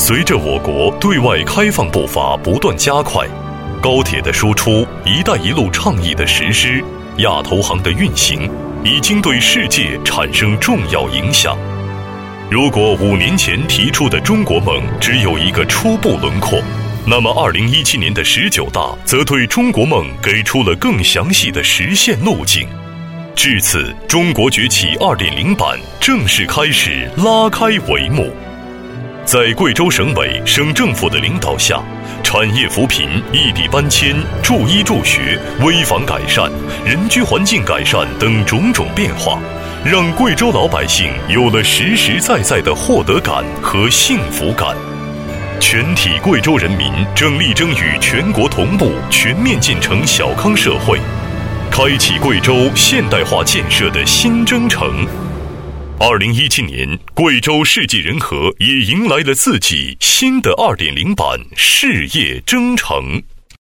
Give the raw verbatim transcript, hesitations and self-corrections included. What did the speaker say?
随着我国对外开放步伐不断加快，高铁的输出、一带一路倡议的实施、亚投行的运行，已经对世界产生重要影响。如果五年前提出的中国梦只有一个初步轮廓，那么二零一七年的十九大则对中国梦给出了更详细的实现路径。至此，中国崛起 二点零 版正式开始拉开帷幕。在贵州省委、省政府的领导下，产业扶贫、异地搬迁、助医助学、危房改善、人居环境改善等种种变化，让贵州老百姓有了实实在在的获得感和幸福感。全体贵州人民正力争与全国同步全面建成小康社会，开启贵州现代化建设的新征程。二零一七年，贵州世纪人和也迎来了自己新的 二点零 版事业征程。